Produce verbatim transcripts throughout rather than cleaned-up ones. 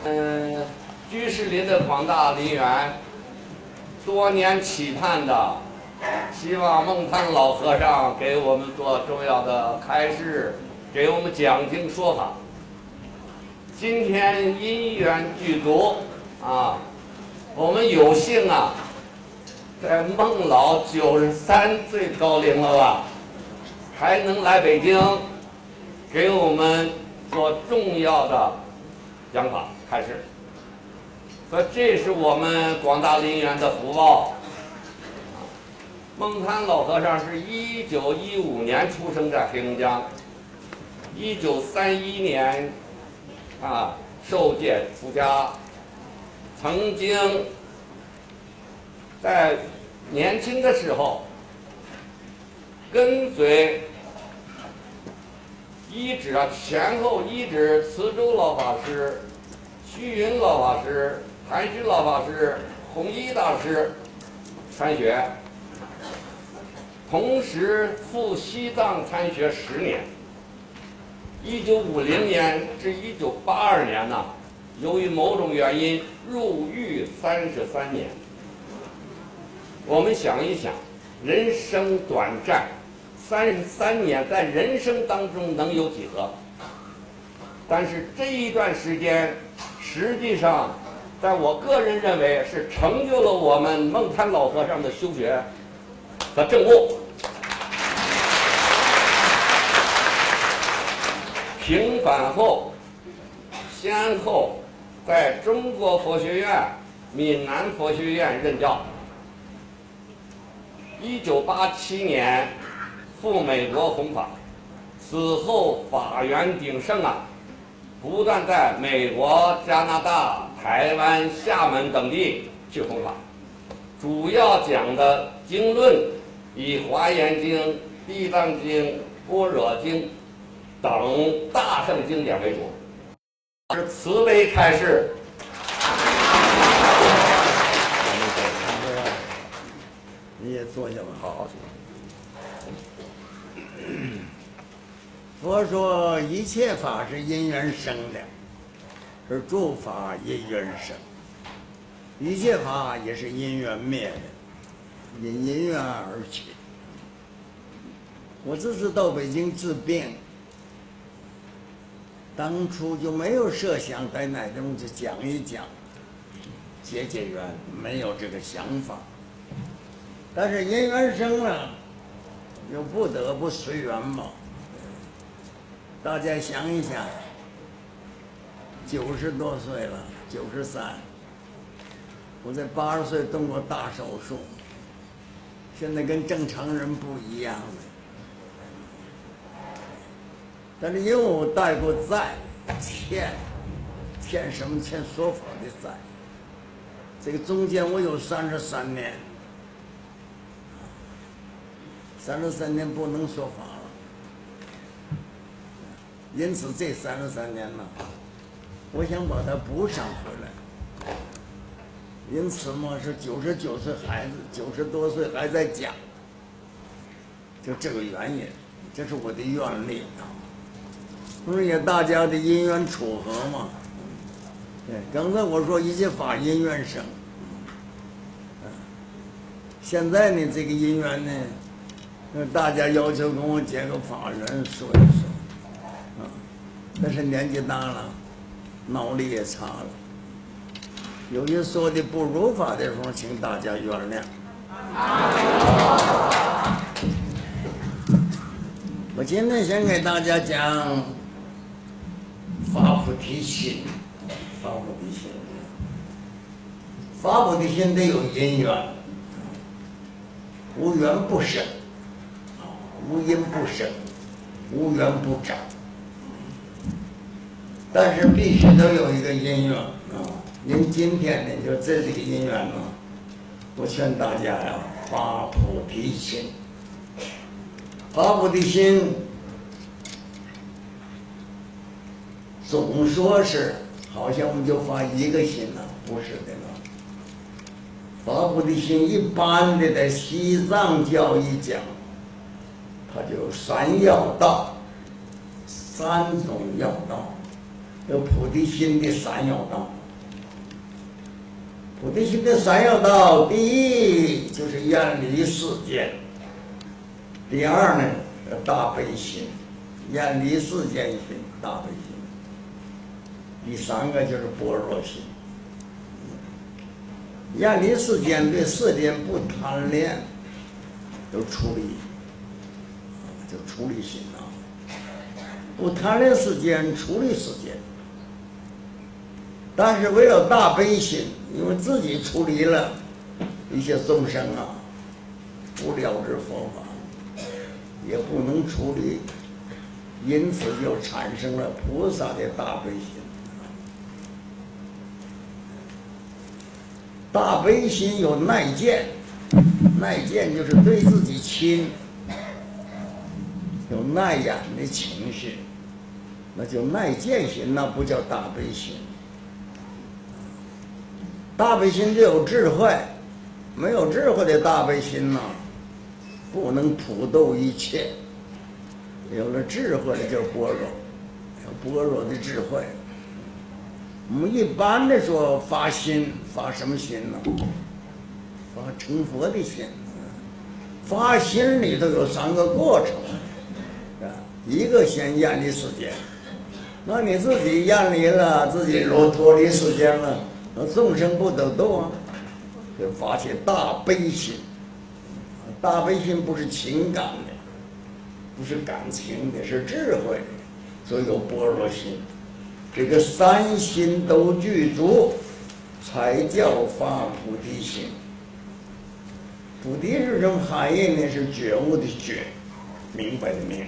嗯，居士林的广大林园，多年期盼的，希望梦汤老和尚给我们做重要的开示，给我们讲经说法。今天因缘具足啊，我们有幸啊，在孟老九十三岁高龄了吧，还能来北京，给我们做重要的讲法开示。所以这是我们广大林园的福报。梦汤老和尚是一九一五年出生在黑龙江，一九三一年啊受戒出家，曾经在年轻的时候跟随依止啊前后依止慈州老法师、虚云老法师、谭旭老法师、弘一大师参学，同时赴西藏参学十年。一九五零年至一九八二年呢，由于某种原因入狱三十三年。我们想一想，人生短暂，三十三年在人生当中能有几何？但是这一段时间，实际上，在我个人认为是成就了我们梦汤老和尚的修学和证悟。平反后，先后在中国佛学院、闽南佛学院任教。一九八七年赴美国弘法，此后法缘鼎盛啊，不断在美国、加拿大、台湾、厦门等地去弘法，主要讲的经论以《华严经》、《地藏经》、《般若经》等大乘经典为主，是慈悲开示。 你也坐下吧。 好。 佛说一切法是因缘生的，而诸法因缘生；一切法也是因缘灭的，因因缘而起。我这次到北京治病，当初就没有设想在哪地方去讲一讲结结缘，没有这个想法。但是因缘生了，又不得不随缘嘛。大家想一想，九十多岁了，九十三，我在八十岁动过大手术，现在跟正常人不一样了。但是因为我带过债，欠，欠什么？欠说法的债。这个中间我有三十三年。三十三年不能说法了，因此这三十三年呢，我想把它补上回来。因此嘛，是九十九岁孩子，九十多岁还在讲，就这个原因，这是我的愿力啊。不是也大家的因缘楚合嘛？对，刚才我说一切法因缘生，现在呢，这个因缘呢。大家要求跟我结个法缘说一说，啊，但是年纪大了，脑力也差了，有些说的不如法的时候，请大家原谅。我今天想给大家讲发菩提心，发菩提心，发菩提心得有因缘，无缘不生。无因不生，无缘不长，但是必须都有一个因缘啊！您今天呢，就这个因缘呢，我劝大家呀，发菩提心。发菩提心，总说是好像我们就发一个心了，不是的呢。发菩提心一般的在西藏教义讲。它就三要道，三种要道， 有菩提心的三要道。菩提心的三要道，第一就是远离世间，第二呢大悲心，远离世间心，大悲心。第三个就是般若心，远离世间，对世间不贪恋，就处理，就处理心啊，不贪恋世间，处理世间。但是为了大悲心，因为自己处理了一些众生啊，不了知佛法，也不能处理，因此就产生了菩萨的大悲心。大悲心有耐见，耐见就是对自己亲，有耐眼的情绪，那就耐见心，那不叫大悲心。大悲心就有智慧，没有智慧的大悲心呢，不能普度一切。有了智慧的叫般若，有般若的智慧。我们一般的说发心，发什么心呢？发成佛的心。发心里头有三个过程，啊，一个先远离世间，那你自己远离了，自己若脱离世间了，那众生不得度啊，就发起大悲心。大悲心不是情感的，不是感情的，是智慧的，所以有般若心。这个三心都具足，才叫发菩提心。菩提是什么含义呢？是觉悟的觉，明白的明。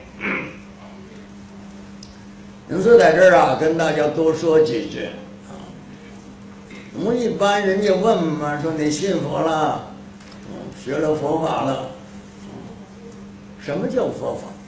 因此在这儿啊，跟大家多说几句啊。我们一般人家问嘛，说你信佛了，学了佛法了，什么叫佛法？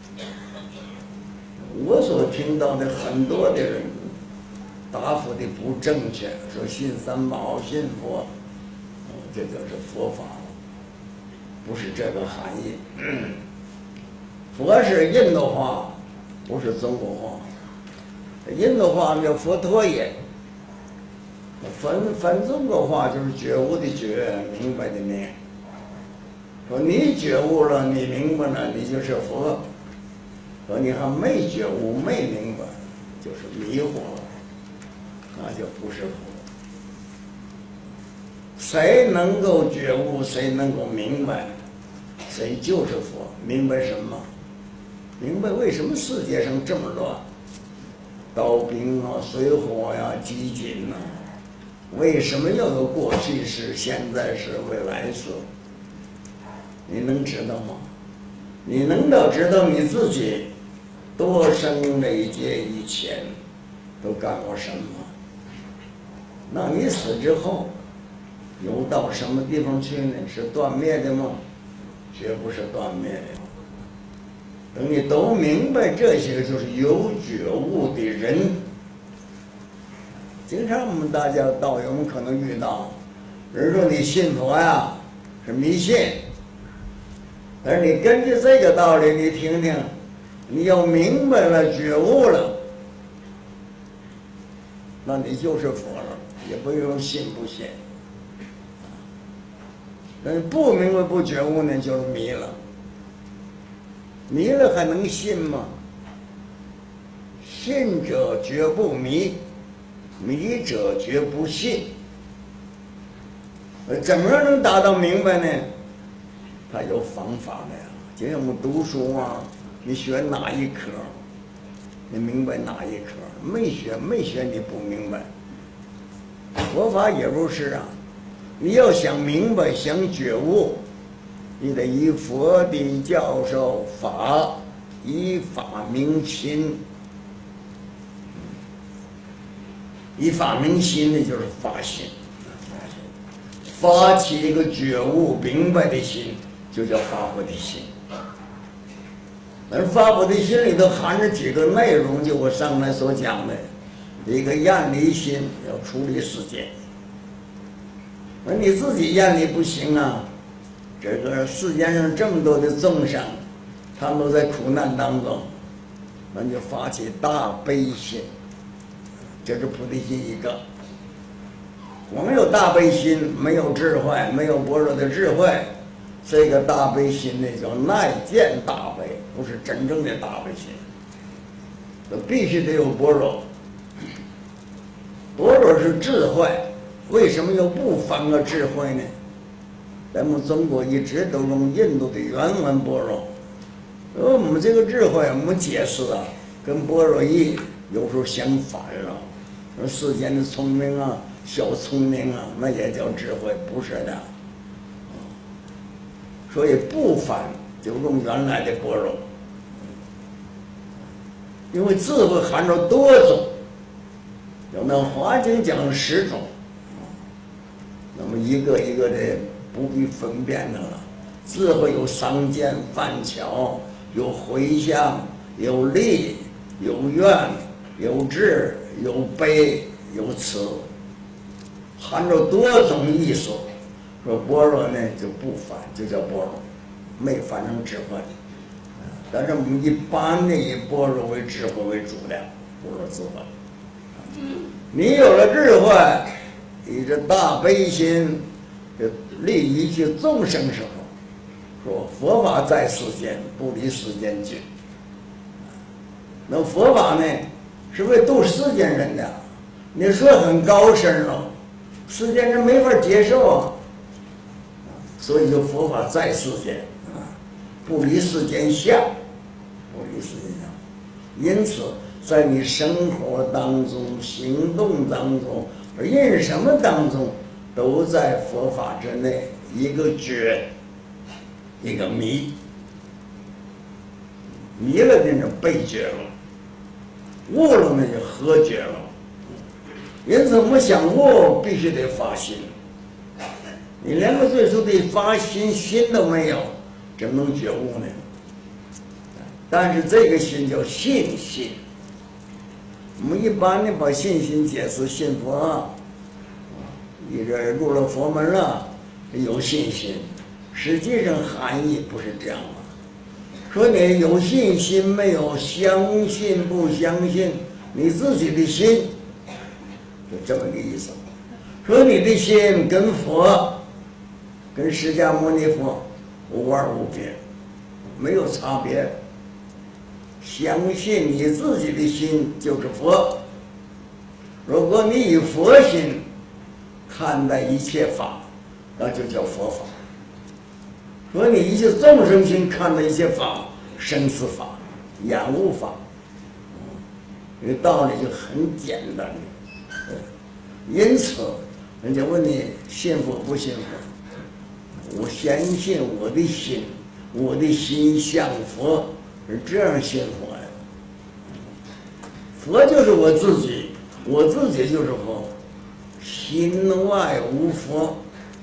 我所听到的很多的人答复的不正确，说信三宝、信佛，这就是佛法了，不是这个含义。佛是印度话，不是中国话。印度话叫佛陀也，翻翻中国话就是觉悟的觉，明白的明。说你觉悟了，你明白了，你就是佛。说你还没觉悟、没明白，就是迷惑了，那就不是佛。谁能够觉悟，谁能够明白，谁就是佛。明白什么？明白为什么世界上这么乱，刀兵啊、水火呀、啊、饥馑呐？为什么要有过去式、现在式、未来式？你能知道吗？你能够知道你自己多生累劫以前都干过什么？那你死之后游到什么地方去呢？是断灭的吗？绝不是断灭的。等你都明白这些，就是有觉悟的人。经常我们大家道友们可能遇到人说你信佛呀是迷信，但是你根据这个道理你听听，你要明白了觉悟了，那你就是佛了，也不用信不信。但是不明白不觉悟呢，就是迷了。迷了还能信吗？信者绝不迷，迷者绝不信。怎么样能达到明白呢？他有方法的呀。就像我们读书啊，你学哪一科，你明白哪一科？没学没学你不明白。佛法也如是啊，你要想明白想觉悟，你得以佛的教授法，以法明心。以法明心呢，就是发心，发起一个觉悟明白的心，就叫发菩提心。而发菩提心里头含着几个内容，就我上面所讲的，一个远离心，要处理世界。而你自己远离不行啊，这个世界上这么多的众生，他们都在苦难当中，那就发起大悲心。 这是菩提心一个。光有大悲心，没有智慧，没有般若的智慧，这个大悲心呢叫耐见大悲，不是真正的大悲心。这必须得有般若，般若是智慧。为什么又不翻个智慧呢？咱们中国一直都用印度的原文般若，而我们这个智慧，我们解释啊，跟般若义有时候相反了。说世间的聪明啊，小聪明啊，那也叫智慧，不是的。所以不翻就用原来的般若，因为智慧含着多种，有那《华经》讲了十种。那么一个一个的不必分辨的了。智慧有商见、泛巧，有回向，有力，有愿，有智，有悲，有慈，含着多种意思。说般若呢就不翻，就叫般若，没翻成智慧。但是我们一般的以般若为智慧为主的，般若智慧。你有了智慧，以这大悲心，这利一切众生时候，说佛法在世间，不离世间近。那佛法呢，是为度世间人的。你说很高深了，世间人没法接受啊。所以就佛法在世间啊，不离世间相，不离世间相。因此，在你生活当中、行动当中，任什么当中，都在佛法之内，一个觉，一个迷，迷了那就被觉了，悟了那就合觉了。因此，我们想悟，必须得发心。你连个最初的发心心都没有，怎么能觉悟呢？但是这个心叫信心。我们一般的把信心解释信佛，你这入了佛门了，有信心。实际上含义不是这样的。说你有信心没有，相信不相信，你自己的心，就这么个意思。说你的心跟佛，跟释迦牟尼佛无二无别，没有差别。相信你自己的心就是佛。如果你以佛心看待一切法，那就叫佛法。说你以众生心看待一切法，生死法、厌恶法，这个道理就很简单的。因此，人家问你信佛不信佛？我相信我的心，我的心向佛，是这样信佛呀。佛就是我自己，我自己就是佛，心外无佛。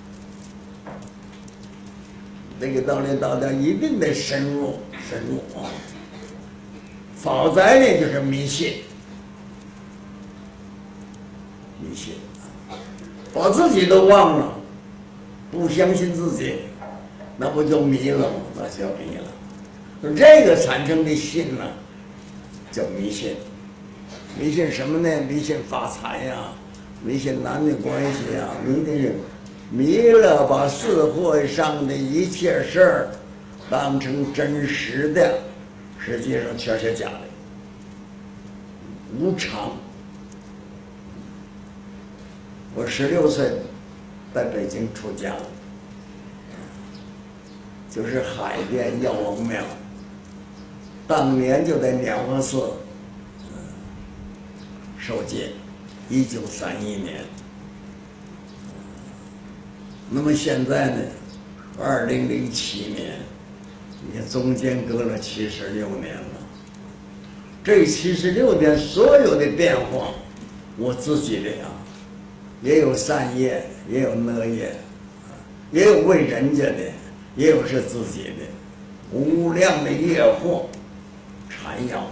这个道理大家一定得深入深入啊！否则呢，就是迷信，迷信，把自己都忘了，不相信自己，那不就迷了吗？那就迷了。这个产生的信呢，叫迷信。迷信什么呢？迷信发财呀、啊，迷信男女关系呀、啊，迷的是迷了，把社会上的一切事儿当成真实的，实际上全是假的，无常。我十六岁在北京出家，就是海淀药王庙，当年就在鸟和寺受戒，一九三一年。那么现在呢，二零零七年，你看中间隔了七十六年了。这七十六年所有的变化，我自己的啊，也有善业，也有恶业，也有为人家的，也有是自己的，无量的业祸缠绕。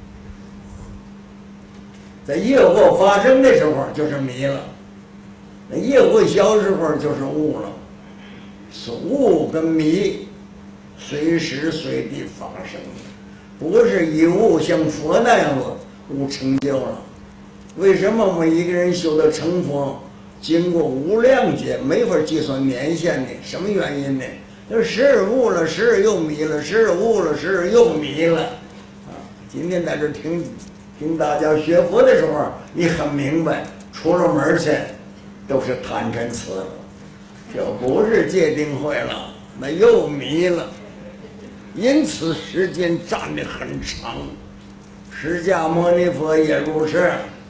在业祸发生的时候就是迷了，那业祸消时候就是悟了。是悟跟迷随时随地发生，不是一悟像佛那样子悟成就了， 为什么我们一个人修到成佛，经过无量劫，没法计算年限呢？什么原因呢？就是时而悟了，时而又迷了，时而悟了，时而又迷了。啊，今天在这听听大家学佛的时候，你很明白，出了门去都是贪嗔痴了，就不是戒定慧了，那又迷了。因此时间站得很长。释迦牟尼佛也如是。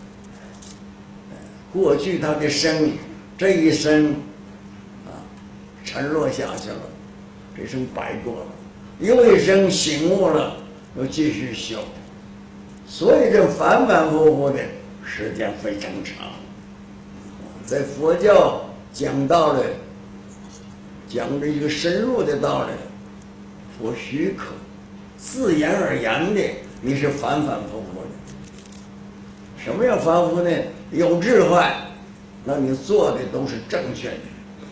过去他的生，这一生啊沉落下去了，这生白过了。又一生醒悟了，又继续修，所以这反反复复的时间非常长。在佛教讲道理，讲着一个深入的道理，佛许可，自然而然的，你是反反复复的。什么叫反复呢？有智慧，那你做的都是正确的。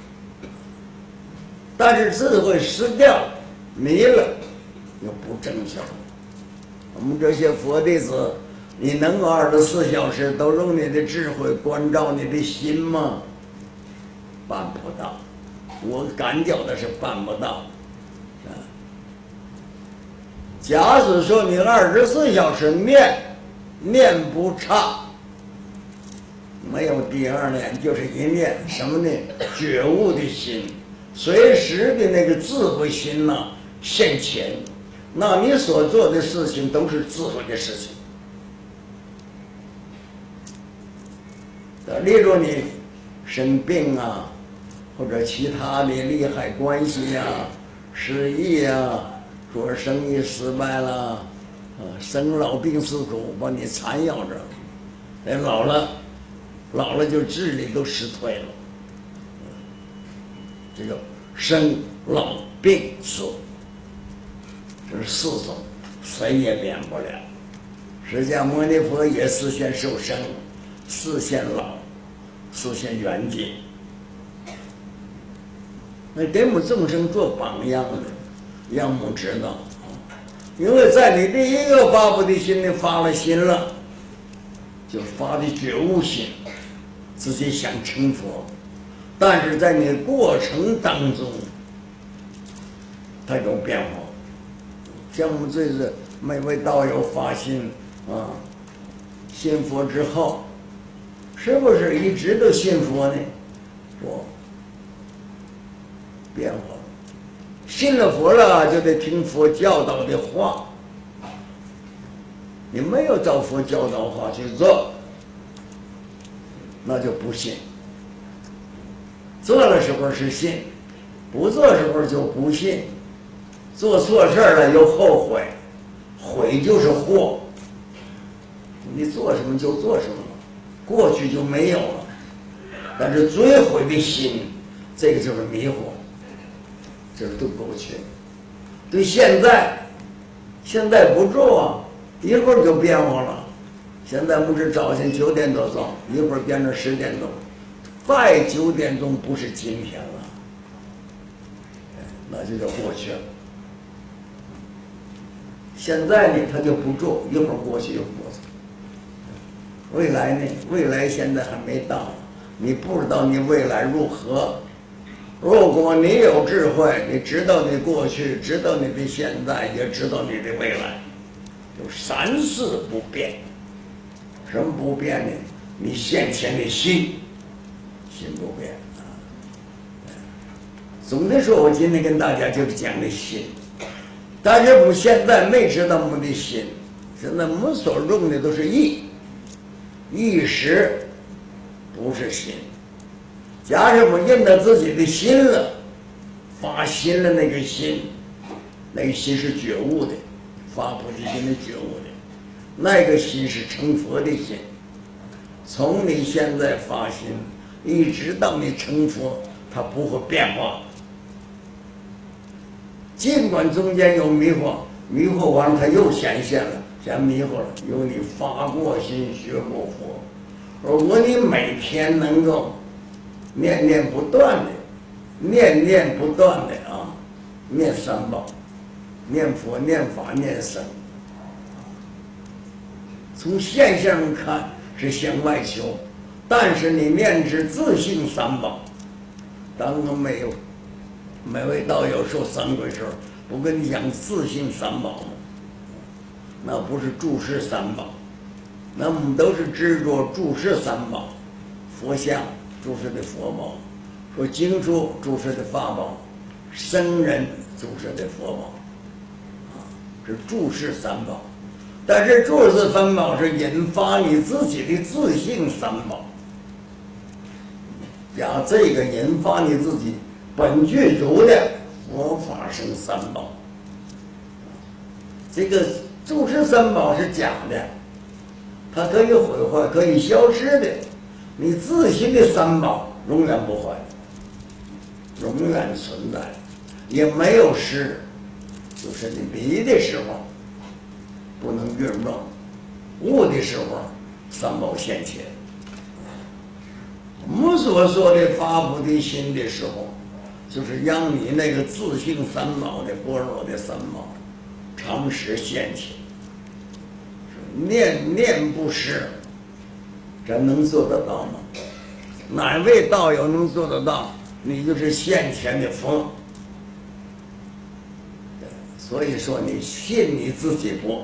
但是智慧失掉，迷了，又不正确了。我们这些佛弟子，你能够二十四小时都用你的智慧关照你的心吗？办不到，我感觉的是办不到。啊，假使说你二十四小时念念不差，没有第二念，就是一念什么呢？觉悟的心，随时的那个智慧心呐、啊、现前，那你所做的事情都是智慧的事情。例如你生病啊，或者其他的利害关系啊，失意啊，做生意失败了，啊，生老病死苦把你缠绕着，哎，老了。老了就智力都失退了，这个生老病死，这是四种，谁也免不了。释迦牟尼佛也示现受生，示现老，示现圆寂，那给我们众生做榜样的，让我们知道，因为在你第一个发布的心里发了心了，就发的觉悟心。自己想成佛，但是在你过程当中，它有变化。像我们这次每位道友发心啊，信佛之后，是不是一直都信佛呢？不，变化。信了佛了，就得听佛教导的话。你没有照佛教导话去做，那就不信。做的时候是信，不做的时候就不信。做错事了又后悔，悔就是祸。你做什么就做什么了，过去就没有了。但是追悔的心，这个就是迷惑，这是对过去。对现在，现在不做啊，一会儿就变化了。现在不是早晨九点多钟，一会儿变成十点钟，快九点钟不是今天了，那就叫过去了。现在呢，他就不做，一会儿过去又过去。未来呢？未来现在还没到，你不知道你未来如何。如果你有智慧，你知道你过去，知道你的现在，也知道你的未来，有三世不变。什么不变呢？你现前的心，心不变啊。总的说，我今天跟大家就是讲的心，但是我们现在没知道我们的心，现在我们所用的都是意，意识不是心。假如我们认到自己的心了，发心了那个心，那个心是觉悟的，发菩提心的觉悟的。那个心是成佛的心，从你现在发心一直到你成佛，它不会变化。尽管中间有迷惑，迷惑完了它又显现了，显迷惑了，因为你发过心学过佛。如果你每天能够念念不断的，念念不断的啊，念三宝，念佛、念法、念僧。从现象看， 是向外求，但是你念之自性三宝。当中没有，每位道友说三归时候，不跟你讲自性三宝吗？那不是注释三宝，那我们都是执着注释三宝，佛像注释的佛宝，说经书注释的法宝，僧人注释的佛宝，啊，是注释三宝。但是注释三宝是引发你自己的自性三宝，讲这个引发你自己本具足的佛法生三宝。这个注释三宝是假的，它可以毁坏，可以消失的。你自心的三宝永远不坏，永远存在，也没有失。就是你迷的时候不能运用，悟的时候三宝现前。我们所说的发菩提心的时候，就是让你那个自性三宝的般若的三宝常时现前。念念不失，这能做得到吗？哪位道友能做得到？你就是现前的佛。所以说，你信你自己不？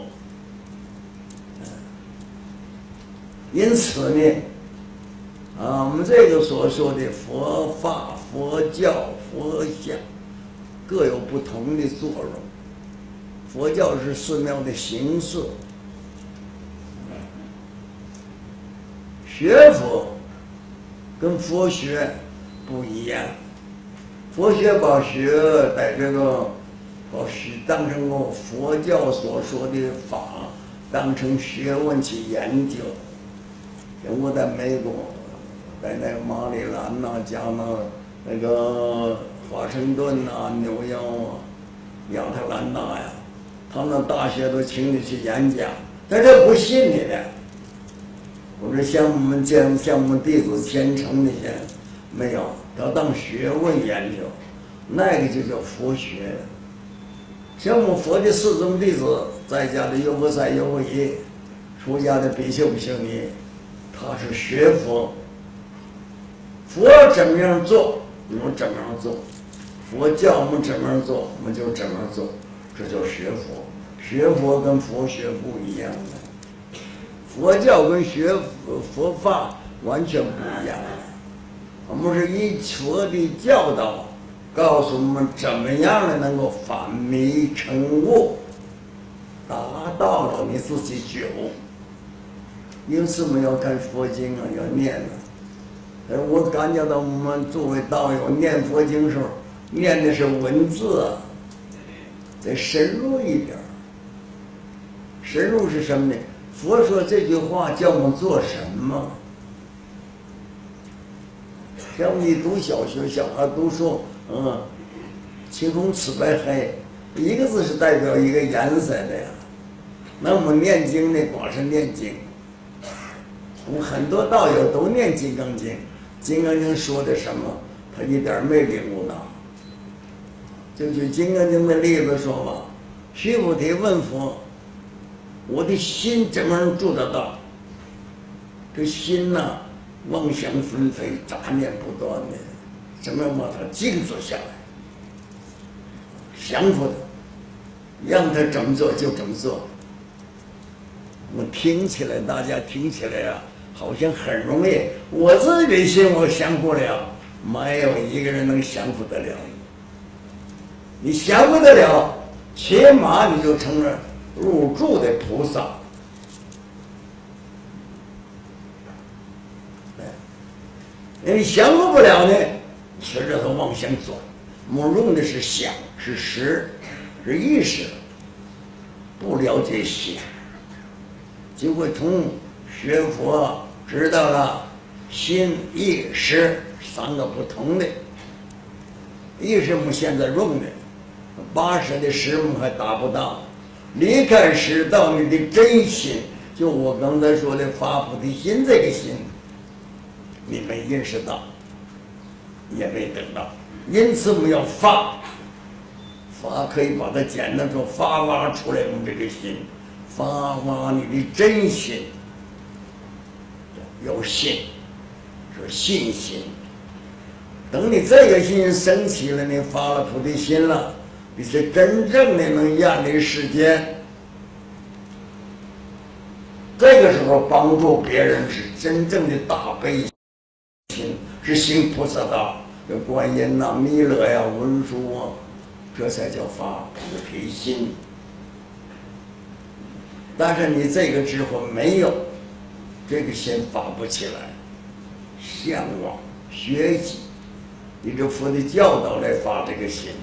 因此呢，啊，我们这个所说的佛法、佛教、佛像，各有不同的作用。佛教是寺庙的形式。学佛跟佛学不一样，佛学把学在这个把学当成个佛教所说的法，当成学问去研究。像我在美国，在那个马里兰呐、啊，加那那个华盛顿呐、啊、纽约啊、亚特兰大呀，他们大学都请你去演讲，但这不信你的。我说像我们这样，像我们弟子虔诚那些没有，要当学问研究，那个就叫佛学。像我们佛的四宗弟子，在家的优婆塞、优婆夷，出家的比丘、比丘尼，他是学佛。佛怎么样做，我们怎么样做；佛教我们怎么样做，我们就怎么样做。这叫学佛。学佛跟佛学不一样的。佛教跟学佛法完全不一样，我们是以佛的教导告诉我们怎么样的能够反迷成悟，达到了你自己觉悟。因此我们要看佛经啊，要念啊。而我感觉到我们作为道友念佛经时候，念的是文字啊，再深入一点。深入是什么呢？佛说这句话叫我们做什么？像你读小学，小孩读书，嗯，青红紫白黑，一个字是代表一个颜色的呀。那我们念经呢，光是念经。我们很多道友都念《金刚经》，《金刚经》说的什么，他一点没领悟到。就举《金刚经》的例子说吧，须菩提问佛。我的心怎么能住得到？这心呐、啊，妄想纷飞，杂念不断的，怎么把它静止下来？降服它，让它怎么做就怎么做。我听起来，大家听起来啊，好像很容易。我自己的心我降服了，没有一个人能降服得了。你降服得了，起码你就成了入住的菩萨。你降服不了呢，随着它往前走。我们用的是想，是识，是意识，不了解心，就会从学佛知道了心、意、识三个不同的。意识我们现在用的，八十的识我们还达不到。离开识到你的真心，就我刚才说的发菩提心这个心，你没认识到，也没得到。因此我们要发，发可以把它简单说发挖出来我们这个心，发挖你的真心， 有信，是信心。等你这个心升起了，你发了菩提心了，你是真正的能远离世间。这个时候帮助别人是真正的大悲心，是行菩萨道。有观音呐、弥勒呀、文殊啊，这才叫发菩提心。但是你这个智慧没有，这个心发不起来，向往学习，依着佛的教导来发这个心。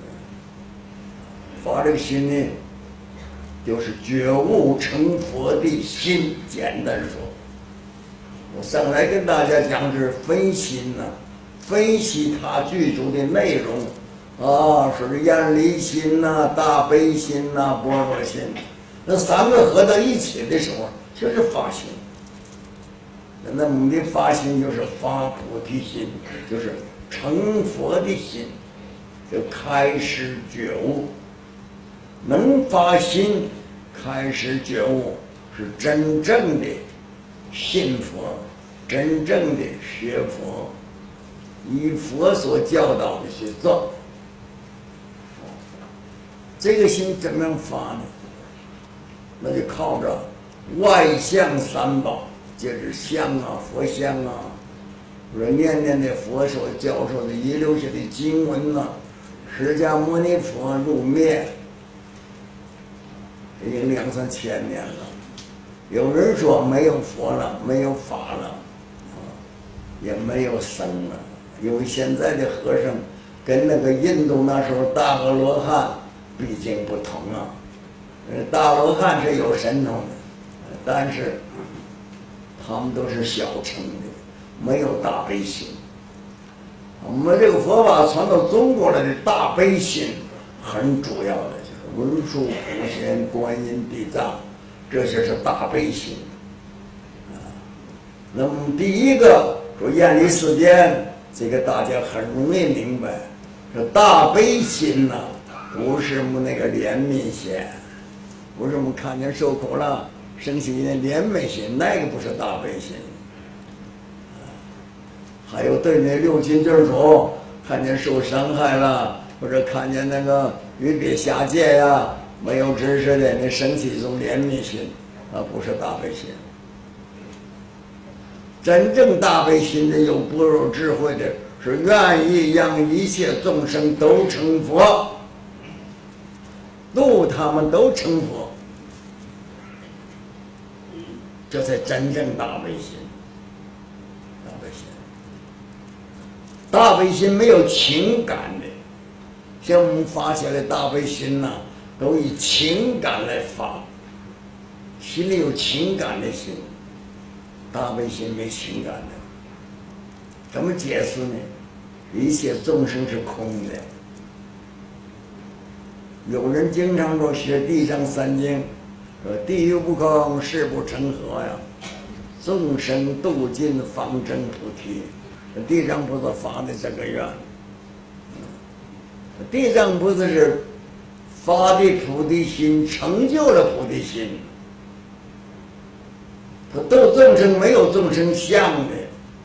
发这个心呢，就是觉悟成佛的心。简单说，我上来跟大家讲是分心呢、啊，分析他剧中的内容啊，说是远离心呐、啊、大悲心呐、啊、般若心，那三个合到一起的时候，就是发心。那我们的发心就是发菩提心，就是成佛的心，就开始觉悟。能发心开始觉悟，是真正的信佛，真正的学佛，以佛所教导的去做。这个心怎么样发呢？那就靠着外相三宝，就是相啊、佛像啊，或者念念的佛所教授的遗留下的经文啊，释迦牟尼佛入灭已经两三千年了。有人说没有佛了，没有法了，啊，也没有僧了，因为现在的和尚跟那个印度那时候大阿罗汉毕竟不同啊。呃，大阿罗汉是有神通的，但是他们都是小乘的，没有大悲心。我们这个佛法传到中国来的大悲心很主要的，就是文殊、普贤、观音、地藏，这些是大悲心。啊，那么第一个说远离世间，这个大家很容易明白，说大悲心呢、啊，不是我们那个怜悯心，不是我们看见受苦了生起一点怜悯心，那个不是大悲心。还有对那六亲眷属看见受伤害了，或者看见那个鱼鳖下界呀，没有知识的，那生起一种怜悯心，啊，不是大悲心。真正大悲心的有般若智慧的，是愿意让一切众生都成佛，度他们都成佛，这才真正大悲心。大悲心没有情感的，像我们发起来大悲心呐、啊，都以情感来发，心里有情感的心，大悲心没情感的。怎么解释呢？一切众生是空的。有人经常说学《地藏三经》，说地狱不空，誓不成河呀，众生度尽，方证菩提。地藏菩萨发的这个愿，地藏菩萨是发的菩提心，成就了菩提心。他度众生没有众生相的，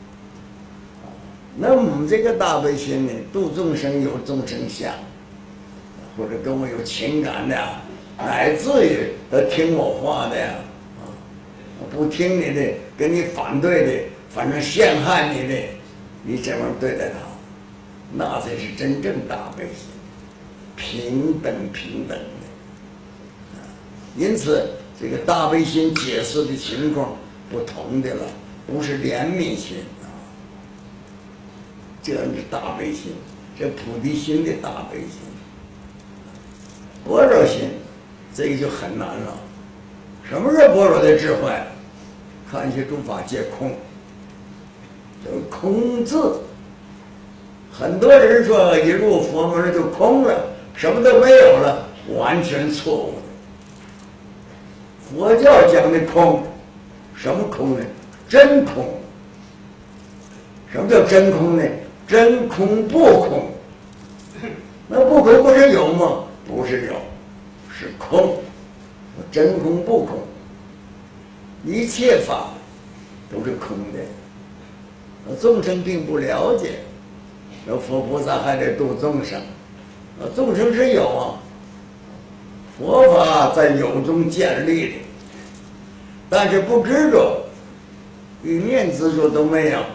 那我们这个大悲心呢，度众生有众生相，或者跟我有情感的，乃至于他听我话的呀，啊，不听你的，跟你反对的，反正陷害你的。你这样对待他，那才是真正大悲心，平等平等的。因此，这个大悲心解释的情况不同的了，不是怜悯心啊，这是大悲心，这菩提心的大悲心。般若心，这个就很难了。什么是般若的智慧？看些诸法皆空。这个空字，很多人说一入佛门就空了，什么都没有了，完全错误的。佛教讲的空，什么空呢？真空。什么叫真空呢？真空不空。那不空不是有吗？不是有，是空。真空不空，一切法都是空的。众生并不了解，那佛菩萨还得度众生。众生是有啊，佛法在有中建立的，但是不执着，一念执着都没有，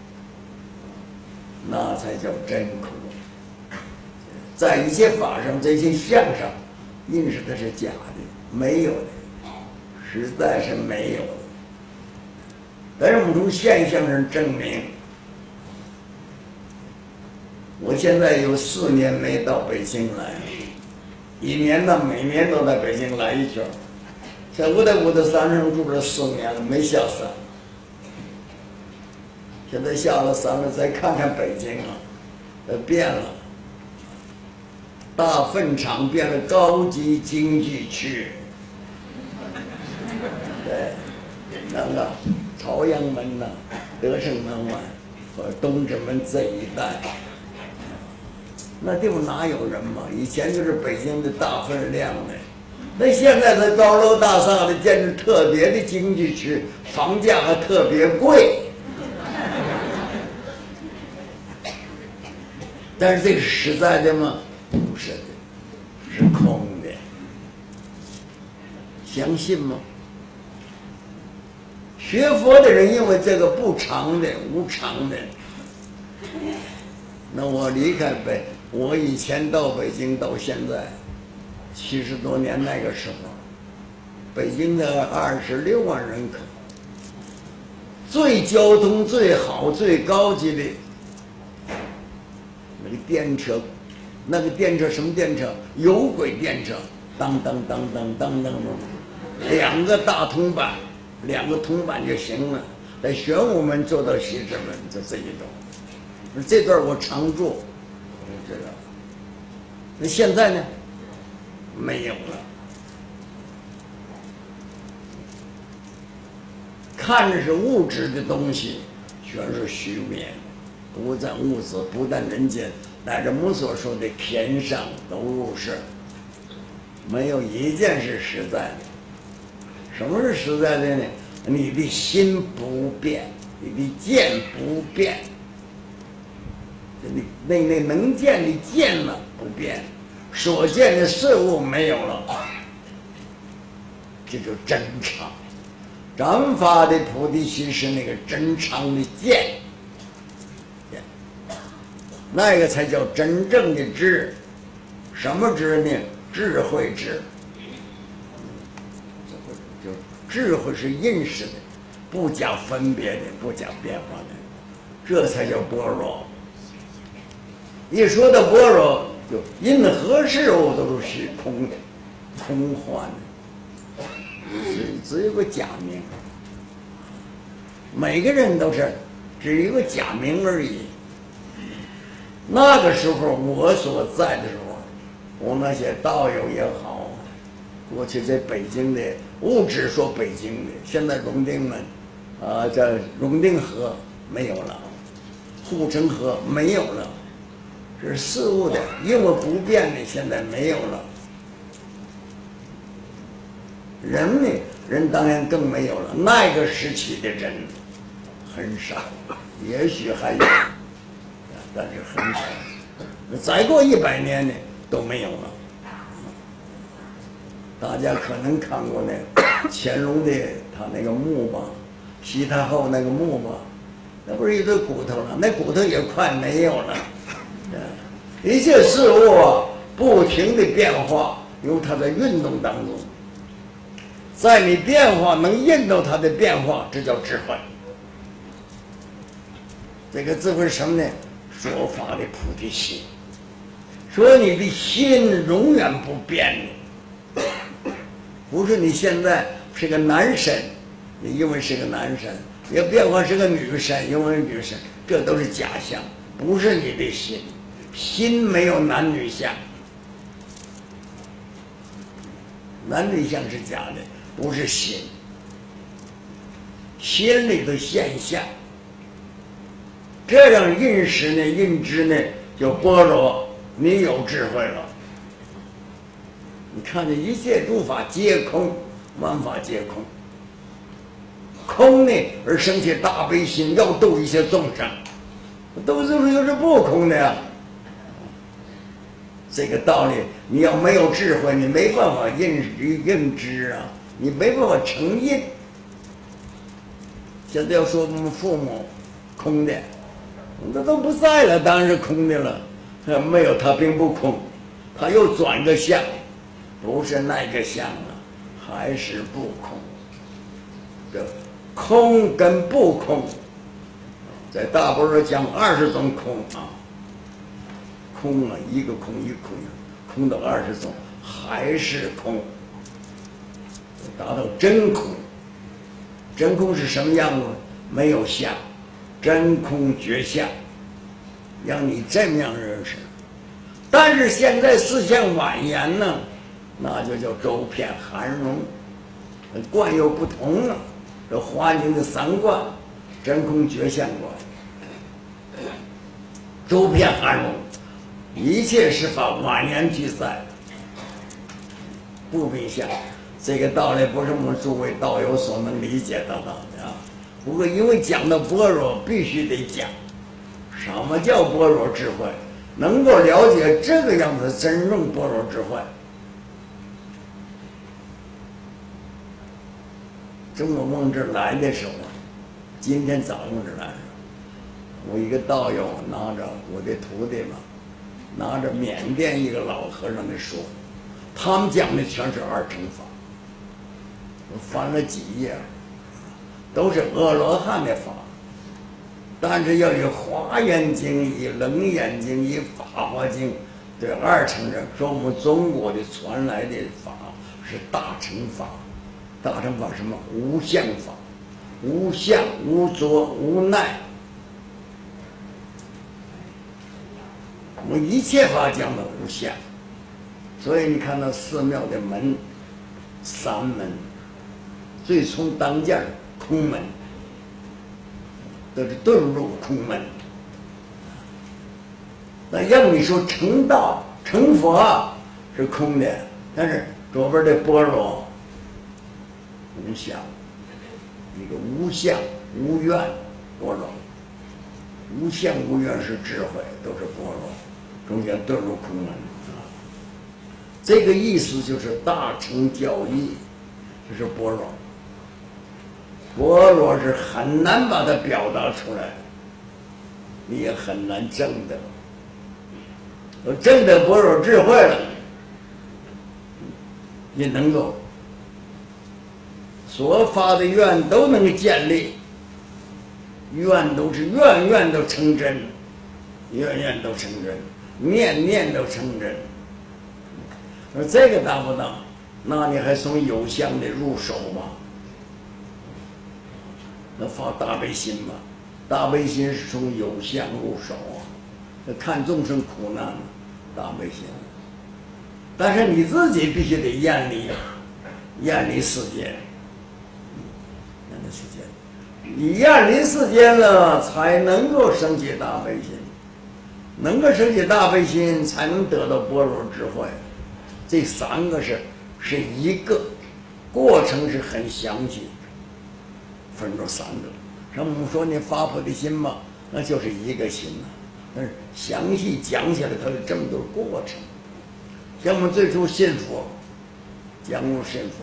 那才叫真空。在一些法上，这些相上，认识的是假的，没有的，实在是没有的。但是我们从现象上证明，我现在有四年没到北京来，一年呢每年都在北京来一圈。在我在我的山上住了四年了，没下山。现在下了山了，再看看北京啊，呃，变了，大粪场变了高级经济区。对，那个朝阳门呐、德胜门外和东直门这一带。那地方哪有人嘛？以前就是北京的大分量的，那现在的高楼大厦的建筑特别的经济区，房价还特别贵。但是这个是实在的吗？不是的，是空的。相信吗？学佛的人因为这个不常的、无常的，那我离开北。我以前到北京到现在七十多年，那个时候，北京的二十六万人口，最交通最好、最高级的那个电车，那个电车什么电车？有轨电车，当当当当当当当，两个大铜板，两个铜板就行了。在玄武门坐到西直门，就这一段。这段我常住。知道，那现在呢？没有了。看着是物质的东西，全是虚灭的，不但物质，不但人间，乃至我们所说的天上都是，没有一件是实在的。什么是实在的呢？你的心不变，你的见不变。你那那能见的见了不变，所见的事物没有了，这就真常。咱发的菩提心是那个真常的见，那个才叫真正的知。什么知呢？智慧知。就智慧是认识的，不加分别的，不加变化的，这才叫般若。一说到般若，就任何事物都是虚空的、空幻的，只只有个假名。每个人都是只有一个假名而已。那个时候我所在的时候，我那些道友也好，过去在北京的，不只说北京的，现在荣定门，啊，这荣定河没有了，护城河没有了。是事物的，因为不变的，现在没有了。人呢，人当然更没有了。那个时期的人很少，也许还有，但是很少。再过一百年呢，都没有了。大家可能看过那乾隆的他那个墓吧，西太后那个墓吧，那不是一堆骨头了？那骨头也快没有了。一切事物啊，不停的变化，由它在运动当中，在你变化能印到它的变化，这叫智慧。这个智慧是什么呢？说法的菩提心，说你的心永远不变的，不是你现在是个男神，你因为是个男神，也变化是个女神，因为女神，这都是假象，不是你的心。心没有男女相，男女相是假的，不是心。心里的现象，这样认识呢、认知呢，就般若，你有智慧了。你看见一切诸法皆空，万法皆空， 空呢而生起大悲心，要度一些众生，度众生又是不空的呀。这个道理，你要没有智慧，你没办法认认知啊，你没办法承认。现在要说我们父母空的，那都不在了，当然是空的了。没有它并不空，它又转个相，不是那个相啊，还是不空。这空跟不空，在大般若讲二十种空啊，空啊，一个空一个空，空到二十种，还是空，达到真空。真空是什么样子？没有相，真空绝相，让你这么样认识。但是现在思想婉言呢，那就叫周遍含容，观有不同了。这华经的三观，真空绝相观，周遍含容，一切是法婉言俱在，不必相。这个道理不是我们诸位道友所能理解得到的啊。不过因为讲到般若，必须得讲什么叫般若智慧，能够了解这个样子真正般若智慧。这么往这来的时候，今天早上这来的时候，我一个道友拿着我的徒弟嘛，拿着缅甸一个老和尚的书，他们讲的全是二乘法。我翻了几页，都是阿罗汉的法，但是要以《华严经》、以《楞严经》、以《法华经》对二乘人说，我们中国的传来的法是大乘法。大乘法什么？无相法，无相、无作、无奈。我们一切法讲的无相，所以你看到寺庙的门，三门，最从当间空门，都是遁入空门。那要你说成道成佛是空的，但是左边的般若无相，一个无相无愿般若，无相无愿是智慧，都是般若，中间遁入空门啊。这个意思就是大乘教义，就是般若。般若是很难把它表达出来，你也很难证得。我证得般若智慧了，也能够所发的愿都能建立，愿都是愿愿都成真，愿愿都成真，念念都成真。而这个达不到，那你还从有相的入手吗？那发大悲心嘛，大悲心是从有相入手啊，看众生苦难，大悲心。但是你自己必须得厌离，厌离世间。世间，你厌离世间了，才能够升起大悲心，能够升起大悲心，才能得到般若智慧。这三个是是一个过程，是很详细，分出三个。像我们说你发菩提心嘛，那就是一个心呐、啊。但是详细讲起来，它有这么多过程。像我们最初信佛，讲入信佛。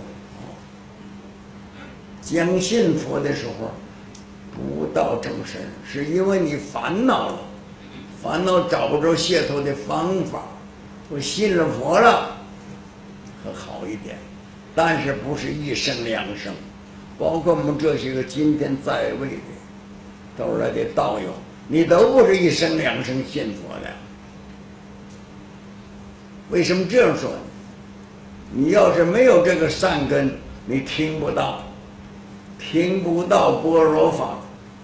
讲信佛的时候不到正身，是因为你烦恼了，烦恼找不着解脱的方法。我信了佛了，可好一点，但是不是一生两生。包括我们这些个今天在位的都来的道友，你都不是一生两生信佛的。为什么这样说呢？你要是没有这个善根，你听不到。听不到般若法，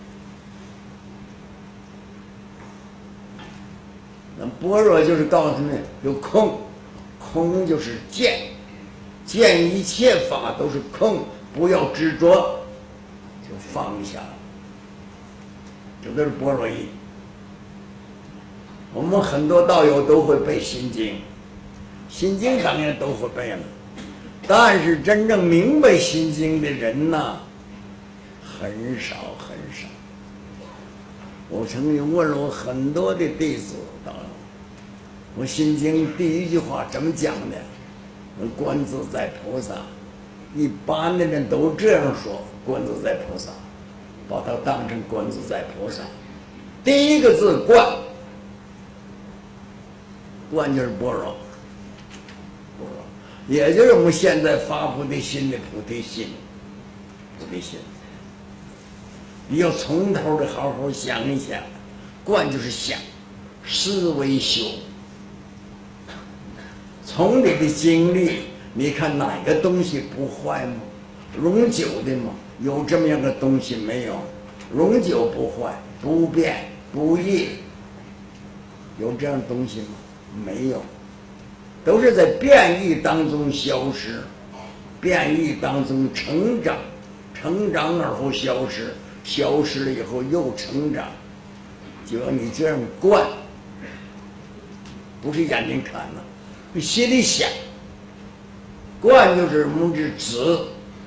那般若就是告诉你有空，空就是见，见一切法都是空，不要执着，就放下，这都是般若义。我们很多道友都会背心经，心经当然都会背了，但是真正明白心经的人呐， 很少很少。我曾经问了我很多的弟子，当然，我心经第一句话怎么讲的？观自在菩萨，一般的人都这样说，观自在菩萨，把它当成观自在菩萨。第一个字观，观就是般若，般若，也就是我们现在发菩提心的菩提心，菩提心。你要从头的好好想一想，观就是想，思维修。从你的经历，你看哪个东西不坏吗？永久的吗？有这么样的东西没有？永久不坏，不变不异，有这样的东西吗？没有，都是在变异当中消失，变异当中成长，成长而后消失，消失了以后又成长。就要你这样观，不是眼睛看了，你心里想。观就是我们是止，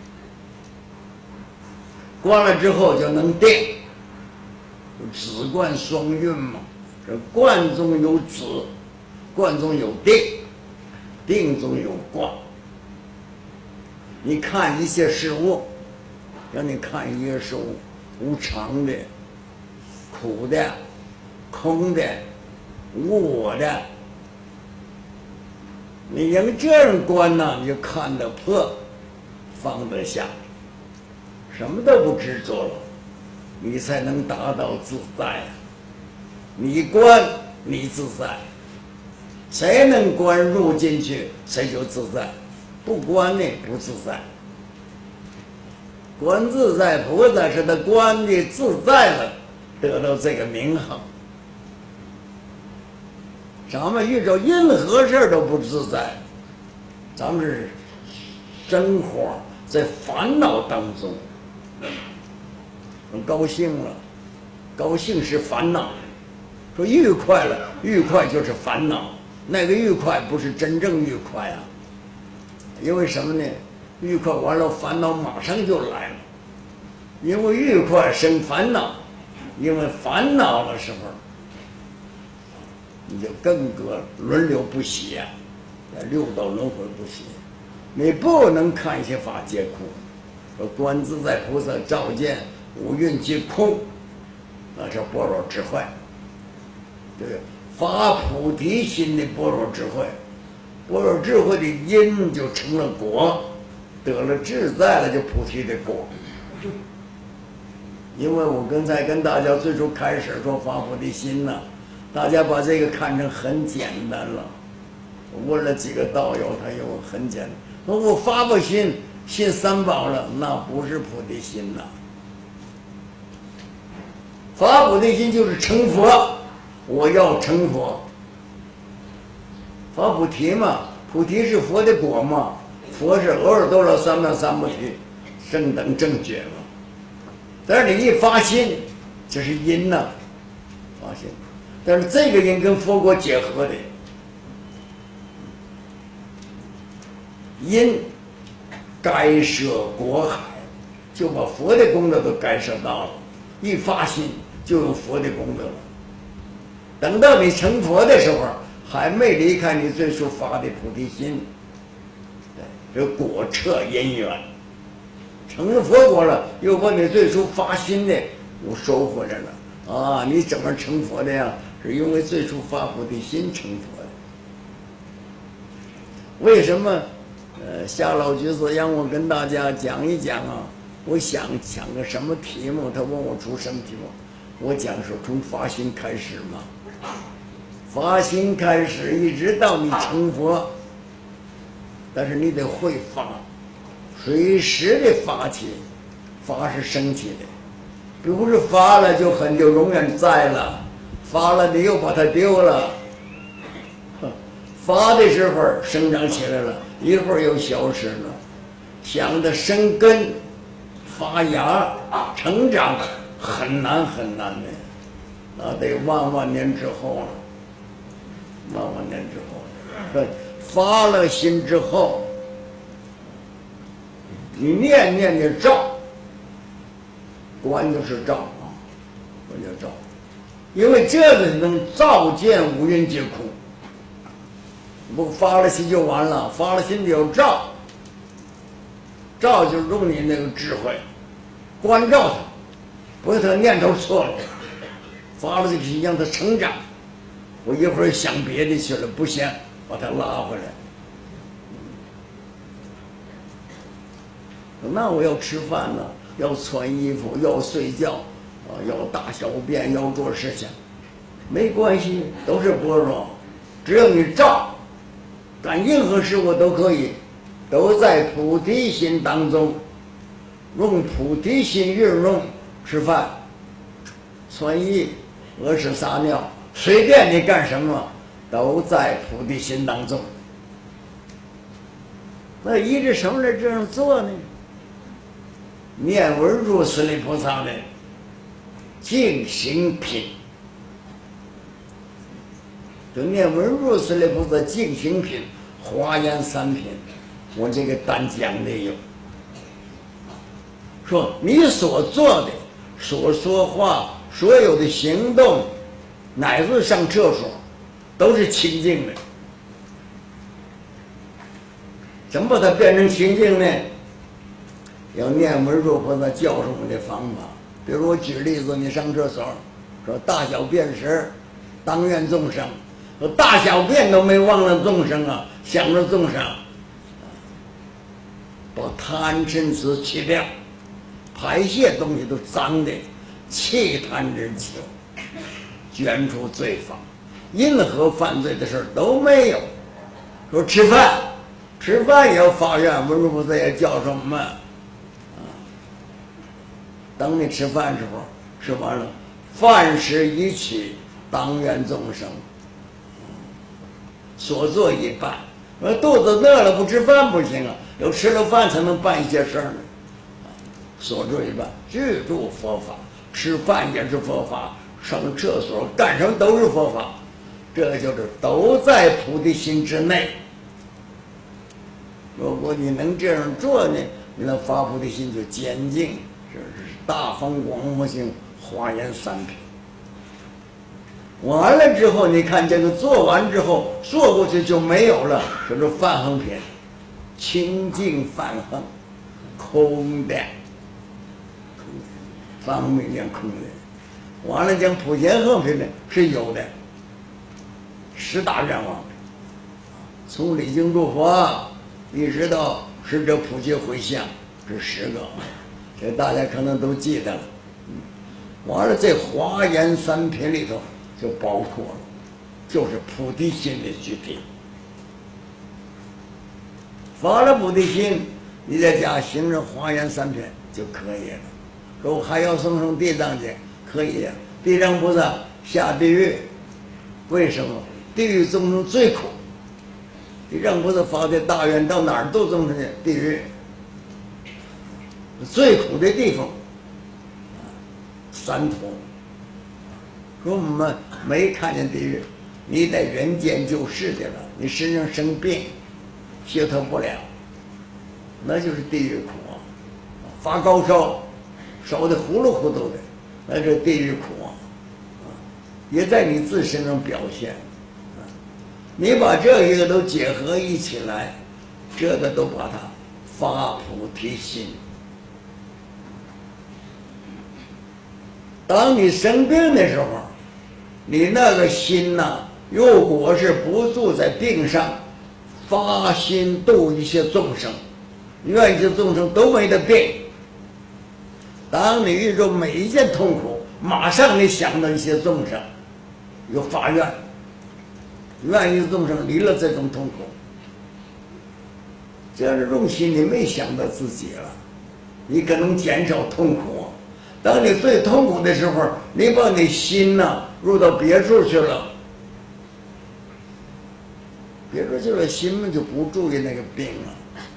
观了之后就能定，止观双运嘛。这观中有止，观中有定，定中有观。你看一些事物，让你看一些事物，无常的、苦的、空的、无我的。你用这样观呢，你就看得破，放得下，什么都不执着了，你才能达到自在啊！你观，你自在，谁能观入进去，谁就自在；不观呢，不自在。观自在菩萨是他观的自在了，得到这个名号。咱们遇着任何事都不自在，咱们是生活在烦恼当中。高兴了，高兴是烦恼；说愉快了，愉快就是烦恼。那个愉快不是真正愉快啊，因为什么呢？愉快完了，烦恼马上就来了。因为愉快生烦恼，因为烦恼的时候，你就更个轮流不息啊，六道轮回不息。你不能看一些法皆空，说观自在菩萨照见五蕴皆空，那是般若智慧。对，发菩提心的般若智慧，般若智慧的因就成了果，得了自在了就菩提的果。因为我刚才跟大家最初开始说发菩提心呢，大家把这个看成很简单了。我问了几个道友，他有很简单，说我发菩提心，信三宝了，那不是菩提心呐。发菩提心就是成佛，我要成佛。发菩提嘛，菩提是佛的果嘛，佛是阿耨多罗三藐三菩提，正等正觉嘛。但是你一发心，这是因呐、啊，发心。但是这个因跟佛果结合的，因该舍果海，就把佛的功德都该舍到了。一发心就有佛的功德了。等到你成佛的时候，还没离开你最初发的菩提心，对，这果彻因缘。成了佛果了，又把你最初发心的又收回来了啊！你怎么成佛的呀？是因为最初发菩提心成佛的。为什么？呃，夏老居士让我跟大家讲一讲啊。我想讲个什么题目？他问我出什么题目？我讲说从发心开始嘛，发心开始一直到你成佛，但是你得会发。随时的发起，发是升起的，不是发了就很就永远在了，发了你又把它丢了。发的时候生长起来了，一会儿又消失了，想着生根、发芽、成长很难很难的，那得万万年之后了，万万年之后了。发了心之后。你念念的照， 观就是照啊，我叫照，因为这个能照见五蕴皆空。不发了心就完了，发了心就要照，照就用你那个智慧关照它，不是他念头错了，发了这个心让它成长。我一会儿想别的去了，不行，把它拉回来。那我要吃饭了，要穿衣服，要睡觉，啊，要大小便，要做事情，没关系，都是般若，只要你照，干任何事物都可以，都在菩提心当中，用菩提心运用，吃饭、穿衣、屙屎撒尿，随便你干什么，都在菩提心当中。那依着什么来这样做呢？念文殊师利菩萨的净行品，就念文殊师利菩萨净行品华严三品，我这个单讲的有，说你所做的、所说话、所有的行动，乃至上厕所，都是清净的。怎么把它变成清净呢？要念文殊菩萨教授我们的方法。比如我举例子，你上厕所，说大小便时，当愿众生，说大小便都没忘了众生啊，想着众生，把贪嗔痴去掉，排泄东西都脏的，气贪之求，捐出罪法，任何犯罪的事都没有。说吃饭，吃饭也要发愿，文殊菩萨也教授我们。等你吃饭时候，吃完了，饭食一起，当愿众生所做一半。说肚子饿了不吃饭不行啊，有吃了饭才能办一些事儿呢。所做一半，居住佛法，吃饭也是佛法，上厕所干什么都是佛法，这个就是都在菩提心之内。如果你能这样做呢，你的发菩提心就坚定。这是大方广佛性华严三品。完了之后，你看这个做完之后，做过去就没有了，这是梵行品，清净梵行，空的，方面讲空的。完了讲普贤行品呢是有的，十大愿望，从礼敬诸佛一直到使者普皆回向，这十个。这大家可能都记得了，嗯，完了这华严三品里头就包括了，就是菩提心的具体。发了菩提心，你在家行着华严三品就可以了。说我还要诵诵地藏经，可以呀。地藏菩萨下地狱，为什么？地狱众生最苦。地藏菩萨发的大愿，到哪儿都众生去地狱。最苦的地方，三途。说我们没看见地狱，你在人间就是的了。你身上生病，消脱不了，那就是地狱苦啊！发高烧，烧得糊里糊涂的，那是地狱苦啊！也在你自身上表现。你把这一个都结合一起来，这个都把它发菩提心。当你生病的时候，你那个心呐、啊，如果是不住在病上，发心度一些众生，愿一些众生都没得病。当你遇着每一件痛苦，马上你想到一些众生，有发愿，愿一众生离了这种痛苦。这样这种心你没想到自己了，你可能减少痛苦。当你最痛苦的时候，你把你心呐、啊、入到别处去了，别处去了，心们就不注意那个病了。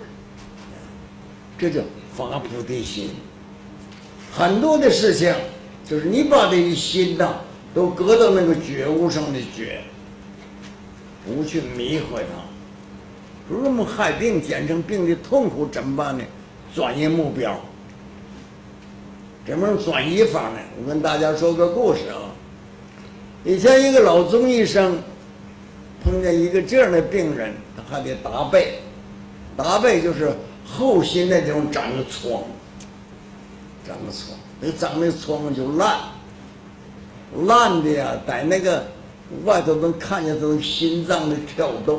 这叫发菩提心。很多的事情，就是你把这个心呐、啊、都搁到那个觉悟上的觉，不去迷惑它。如果我们害病减成病的痛苦怎么办呢？转移目标。 怎么转移法呢？我跟大家说个故事啊。以前一个老中医生碰见一个这样的病人，他还得打背，打背就是后心的这种长个疮，长个疮，那长那疮就烂，烂的呀，在那个外头能看见这种心脏的跳动。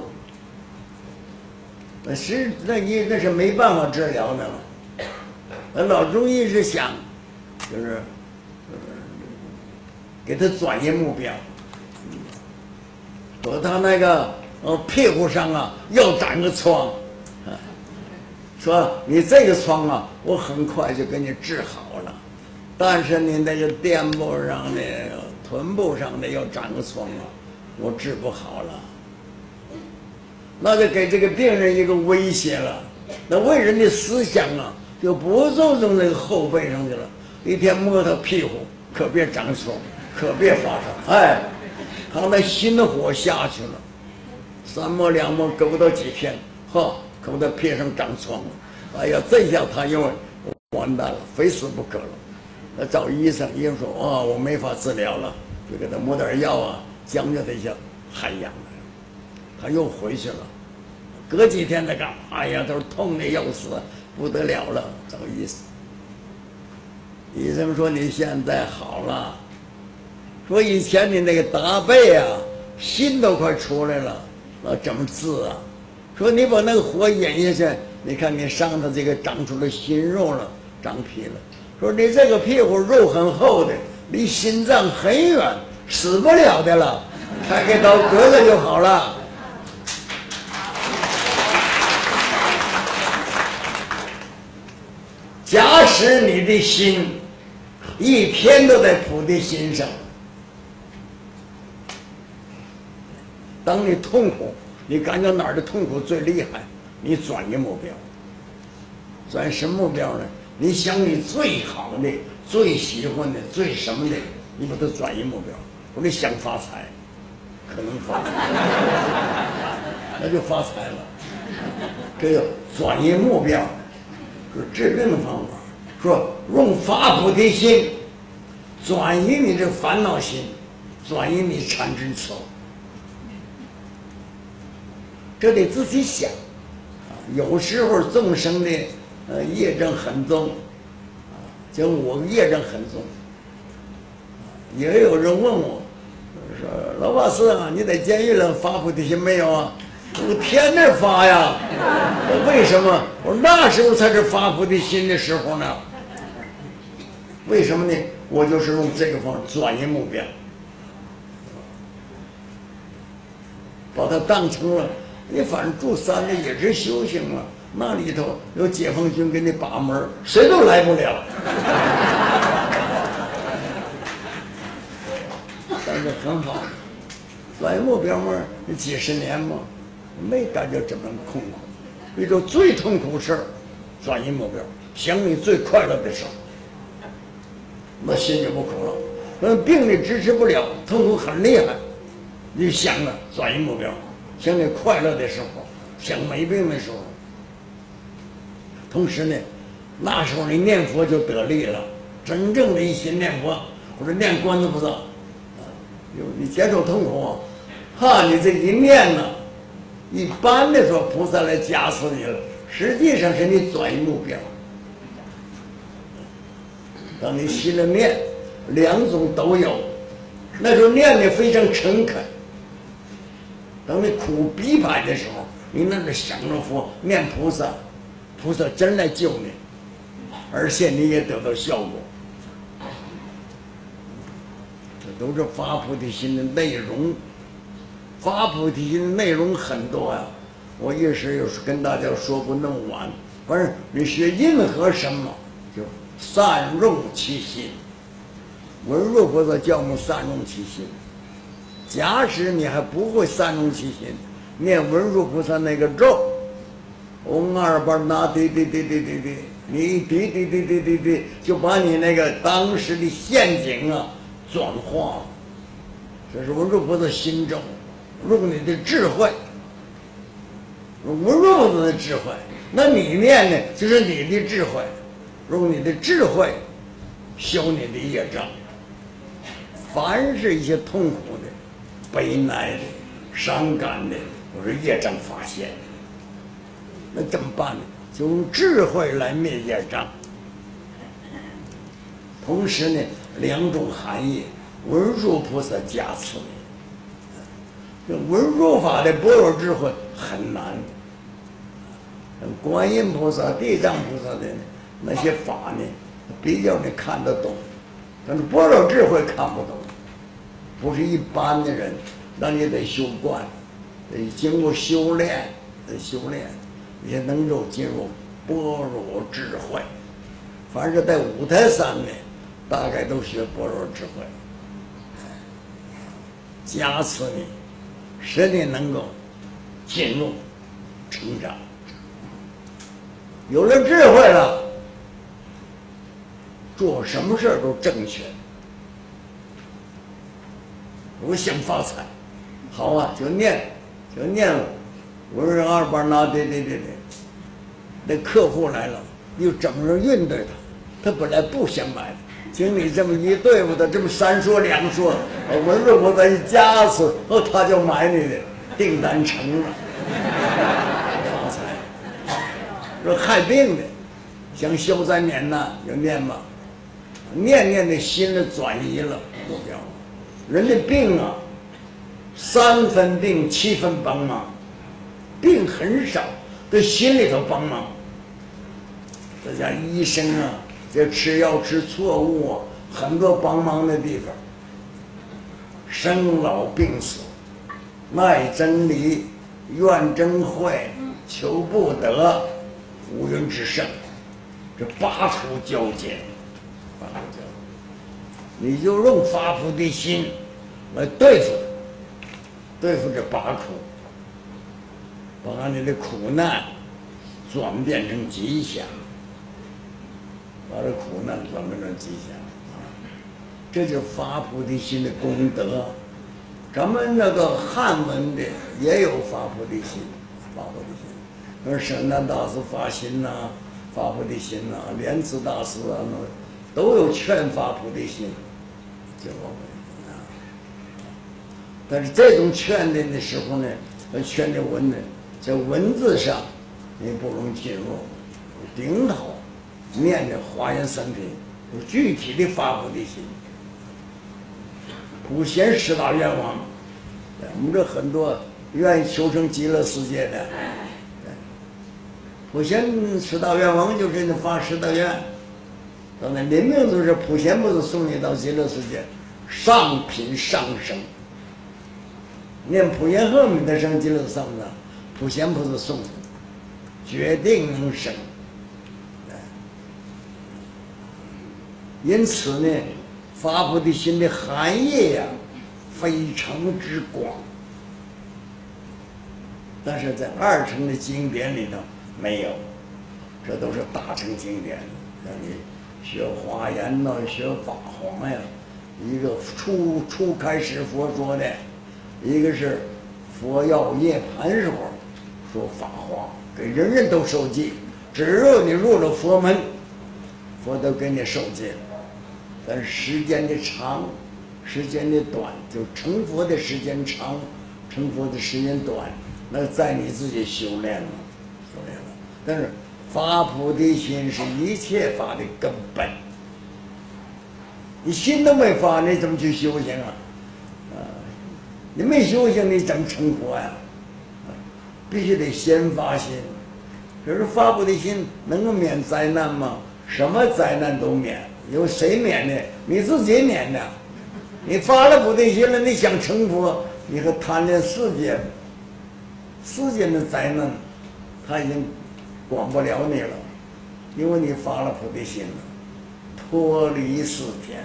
那是那一那是没办法治疗的了。那老中医是想，就是，呃，给他转移目标，说他那个呃屁股上啊要长个疮，啊，说你这个疮啊，我很快就给你治好了，但是你那个垫部上的、臀部上的要长个疮啊，我治不好了。那就给这个病人一个威胁了，那为人的思想啊，就不注重那个后背上去了。一天摸他屁股，可别长疮，可别发烧。哎，他那心火下去了，三摸两摸够不到几天，哈，可不他屁上长疮了。哎呀，这下他因为完蛋了，非死不可了。那找医生，医生说啊、哦，我没法治疗了，就给他抹点药啊，将就他一下，还阳了。他又回去了，隔几天再干，哎呀，他说痛的要死，不得了了，找医生。医生说你现在好了，说以前你那个打背啊，心都快出来了，那怎么治啊？说你把那个火引下去，你看你上头这个长出了心肉了，长皮了。说你这个屁股肉很厚的，离心脏很远，死不了的了，开开刀割了就好了。假使你的心一天都在菩提心上，当你痛苦，你感觉哪儿的痛苦最厉害，你转移目标。转什么目标呢？你想你最好的、最喜欢的、最什么的，你把它转移目标。我说你想发财，可能发财，那就发财了。这叫转移目标。是治病的方法，说用发菩提心转移你这烦恼心，转移你贪嗔痴，这得自己想。有时候众生的呃业障很重，啊，就我业障很重。也有人问我，说老法师啊，你在监狱里发菩提心没有啊？我天天发呀，为什么？我说那时候才是发菩提心的时候呢。为什么呢？我就是用这个方法转移目标，把它当成了你反正住山里也是修行了，那里头有解放军给你把门，谁都来不了。但是很好，转移目标嘛，几十年嘛。没感觉这么痛苦，一种最痛苦的事儿，转移目标，想你最快乐的时候，那心就不苦了。那病你支持不了，痛苦很厉害，你想了转移目标，想你快乐的时候，想没病的时候。同时呢，那时候你念佛就得力了，真正的一心念佛，或者念观世菩萨，有你接受痛苦啊，哈，你这一念呢。一般的说，菩萨来加持你了，实际上是你转移目标。当你心里念，两种都有，那时候念的非常诚恳。当你苦逼迫的时候，你那是想着佛，念菩萨，菩萨真来救你，而且你也得到效果。这都是发菩提心的内容。发菩提心的内容很多呀、啊，我一时有时跟大家说不那么完。反正你学任何什么，就善用其心。文殊菩萨教我们善用其心。假使你还不会善用其心，念文殊菩萨那个咒，嗡二巴那滴滴滴滴滴滴，你一滴滴滴滴滴滴，就把你那个当时的陷阱啊转化了。这是文殊菩萨心咒。用你的智慧，文殊菩萨的智慧，那你念呢，就是你的智慧，用你的智慧消你的业障。凡是一些痛苦的、悲哀的、伤感的，都是业障发现。那怎么办呢？就用智慧来灭业障。同时呢，两种含义，文殊菩萨加持你。这文殊法的般若智慧很难，观音菩萨、地藏菩萨的那些法呢，比较的看得懂，但是般若智慧看不懂，不是一般的人，那你得修观，得经过修炼，得修炼，也能够进入般若智慧。凡是在五台山呢，大概都学般若智慧，加持你。使你能够进入成长，有了智慧了，做什么事都正确。我想发财，好啊，就念，就念了。我说二班那对对对对，那客户来了，又整着运对他，他本来不想买的。经你这么一对付他，这么三说两说，文殊菩萨一加持，哦，他就买你的订单成了，发财。说害病的，想消灾免难，就念吧，念念的心里转移了目标。人的病啊，三分病七分帮忙，病很少，对心里头帮忙。这家医生啊。这吃药吃错误啊，很多帮忙的地方，生老病死，耐真理，怨真慧，求不得，无人之胜，这八处交接，八处交接，你就用发菩提心来对付，对付这八苦，把你的苦难转变成吉祥。把这苦难转变成吉祥，这就是发菩提心的功德。咱们那个汉文的也有发菩提心，发菩提心。那圣难大师发心呐、啊，发菩提心呐、啊，莲池大师啊，那都有劝发菩提心，就我们啊。但是这种劝的的时候呢，劝的文呢，在文字上你不容易进入，顶头。念的华严三品，有具体的发菩提心。普贤十大愿望，我们这很多愿意求生极乐世界的，普贤十大愿望就是你发十大愿。当然，临命就是普贤不是送你到极乐世界，上品上生。念普贤后面的生极乐上的，普贤不是送你，决定能生。因此呢，发菩提心的含义呀、啊，非常之广。但是在二乘的经典里头没有，这都是大乘经典。让你学华严呐，学法华呀，一个初初开始佛说的，一个是佛要涅盘时候说法华，给人人都受记。只要你入了佛门，佛都给你受记了。但是时间的长，时间的短，就成佛的时间长，成佛的时间短，那在你自己修炼了，修炼了。但是发菩提心是一切法的根本，你心都没发，你怎么去修行啊？啊，你没修行，你怎么成佛呀？啊，必须得先发心。可是发菩提心能够免灾难吗？什么灾难都免。由谁免的？你自己免的。你发了菩提心了，你想成佛，你还贪恋世界，世间的灾难，他已经管不了你了，因为你发了菩提心了，脱离世间。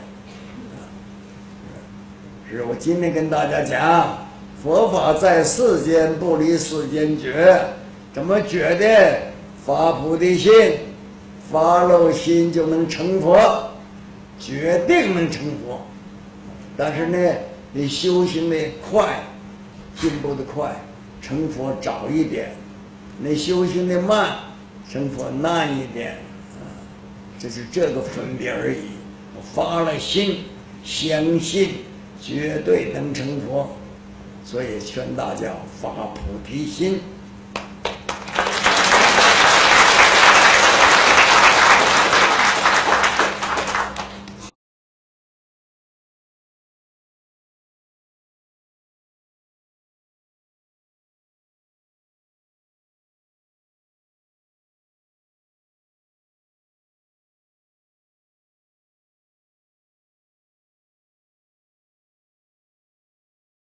是我今天跟大家讲，佛法在世间，不离世间觉。怎么觉的？发菩提心，发了心就能成佛。决定能成佛，但是呢，你修行的快，进步的快，成佛早一点；你修行的慢，成佛难一点。啊，这是这个分别而已。 发了心，相信绝对能成佛，所以劝大家发菩提心。